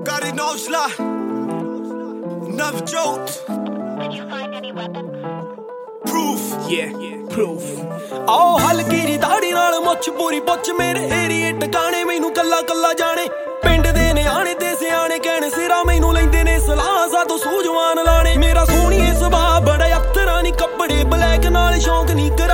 Got it, no slide. Never joked. Did you find any weapons? Proof. Yeah, proof. ਆਓ ਹਲਕੀ ਜੀ ਦਾੜੀ ਨਾਲ ਮੁੱਛ ਪੂਰੀ ਪੁੱਛ ਮੇਰੇ ਏਰੀਏ ਟਿਕਾਣੇ ਮੈਨੂੰ ਕੱਲਾ ਕੱਲਾ ਜਾਣੇ ਪਿੰਡ ਦੇ ਨਿਆਣੇ ਤੇ ਸਿਆਣੇ ਕਹਿਣ ਸਿਰਾ ਮੈਨੂੰ ਲੈਂਦੇ ਨੇ ਸਲਾਹ ਸਾਤੋਂ ਸੂਝਵਾਨ ਲਾਣੇ ਮੇਰਾ ਸੋਹਣੀਏ ਸੁਭਾਅ ਬੜਾ ਅਫਤਰਾਂ ਨੀ ਕੱਪੜੇ ਬਲੈਕ ਨਾਲ ਸ਼ੌਂਕ ਨੀ